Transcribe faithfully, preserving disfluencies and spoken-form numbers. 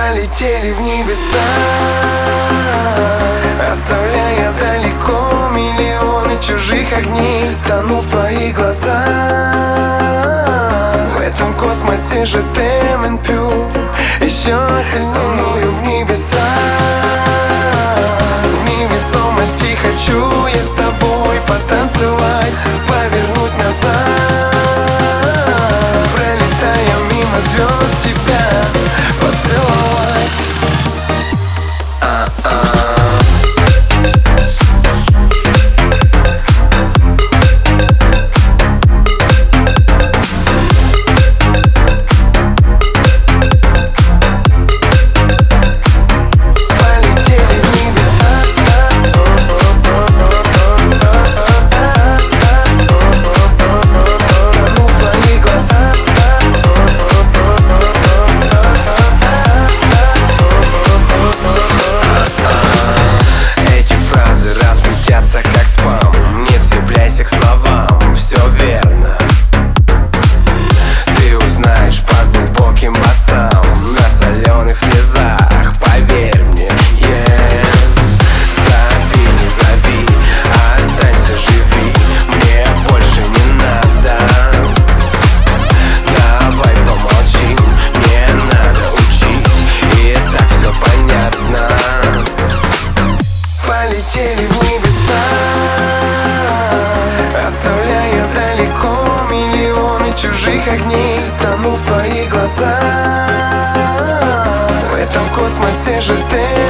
Полетели в небеса, оставляя далеко миллионы чужих огней. Тону в твоих глазах, в этом космосе же темен пью. Еще сильнее со мною в небеса, в невесомости хочу я с тобой потанцевать, повернуть назад, пролетая мимо звезд тебя поцеловать. Как спам, не цепляйся к словам, все верно. Ты узнаешь по глубоким басам, на соленых слезах, поверь мне, yeah. Зови, не зови, останься, живи, мне больше не надо. Давай помолчим, не надо учить, и так все понятно. Полетели в небеса, оставляя далеко миллионы чужих огней. Тону в твоих глазах, в этом космосе же ты